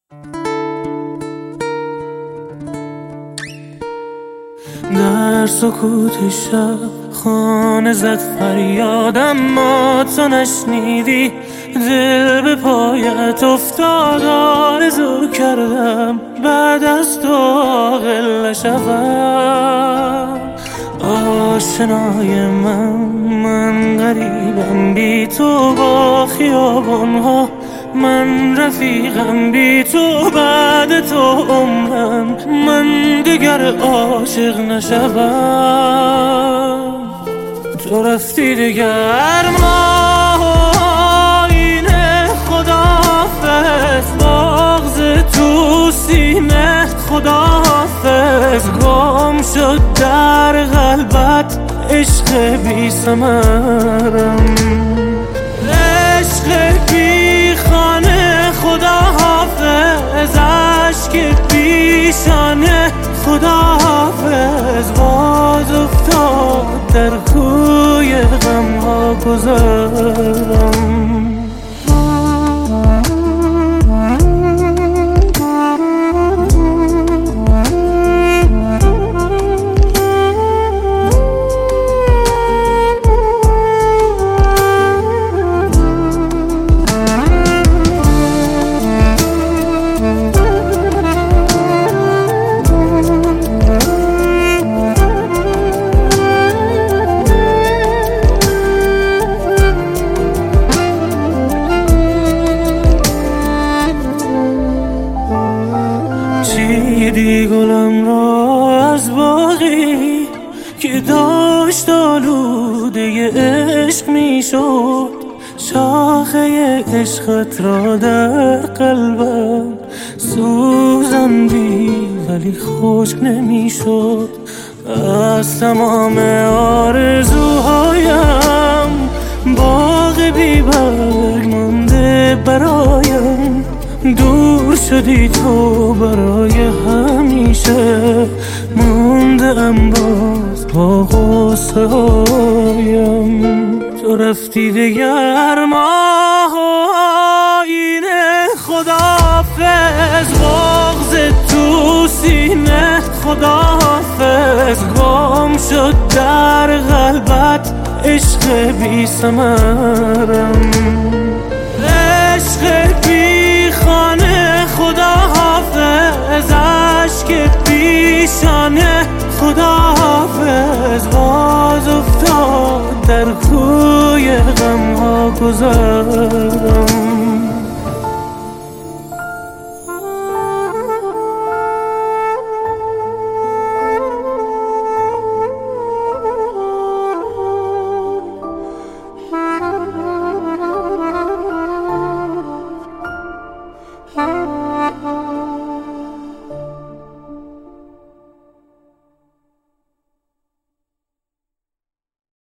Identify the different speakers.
Speaker 1: در سکوت شب خانه زد فریادم، ما تو نشنیدی. دل به پایت افتاد، آرزو کردم بعد از تو عاقل نشوم. آشنای من غریبم بی تو با خیابانها، من رفیقم بی تو بعد تو عمرم، من دیگر عاشق نشوم. تو رفتی دیگر ما آینه، خداحافظ بغض تو سینه، خداحافظ گم شد در قلبت عشق بی ثمرم، عشق بی خانه، خداحافظ اشک پیشانه، خداحافظ باز افتاد در کوی غمها گذرم. چیدی گلم را از باغی که داشت آلوده عشق می شد، شاخه عشقت را در قلبم سوزندی ولی خشک نمی شد. از تمام آرزوهایم باغ بی برگ مانده برایم، دور شدی تو برای همیشه، موندم باز با غصه هایم. تو رفتی دیگر ما آینه، خداحافظ بغض تو سینه، خداحافظ گم شد در قلبت عشق بی ثمرم، عشق بی خانه، خداحافظ اشک پیشانه، خداحافظ باز افتاد در کوی غمها گذرم.